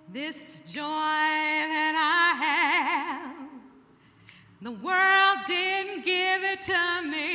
This joy that I have, the world didn't give it to me.